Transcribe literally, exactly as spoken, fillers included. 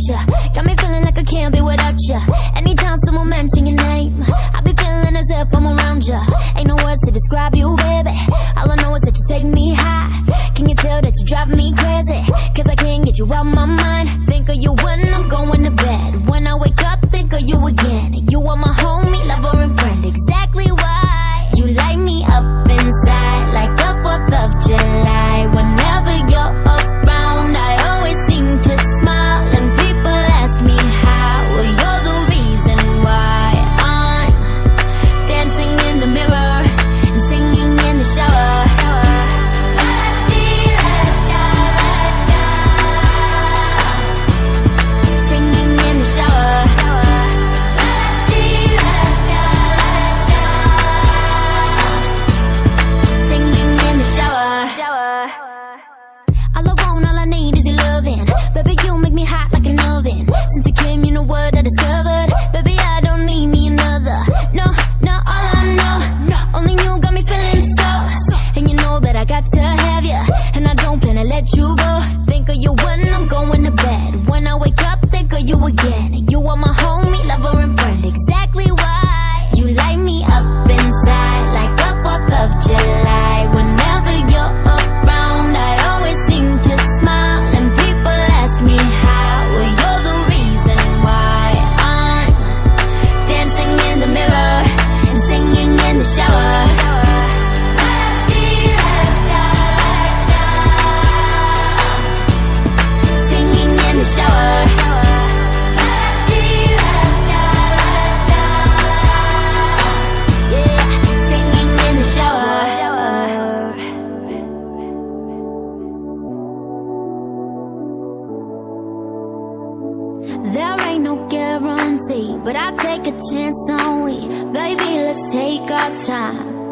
ya. Got me feeling like I can't be without ya. Anytime someone mention your name, I be feeling as if I'm around ya. Ain't no words to describe you, baby. All I know is that you take me high. Can you tell that you drive me crazy? Cause I can't get you out my mind. Think of you when I'm going to bed. When I wake up, think of you again. You are my homie, lover and friend. Exactly why you light me up inside like the fourth of July. Whenever you're around, I always seem to smile. And people ask me how. Well, you're the reason why I'm dancing in the mirror and singing in the shower. Baby, you make me hot like an oven. Since you came, you know what I discovered. Baby, I don't need me another. No, no, all I know, only you got me feeling so. And you know that I got to have you, and I don't plan to let you go. Think of you when I'm going to bed. When I wake up, think of you again. You are my homie, lover and friend. Exactly why you light me up inside like the fourth of July. Whenever you're around, I always seem to smile. And people ask me how. Well, you're the reason why I'm dancing in the mirror and singing in the shower. Singing in the shower. Yeah, singing in the shower. There ain't no guarantee, but I take a chance on we. Baby, let's take our time.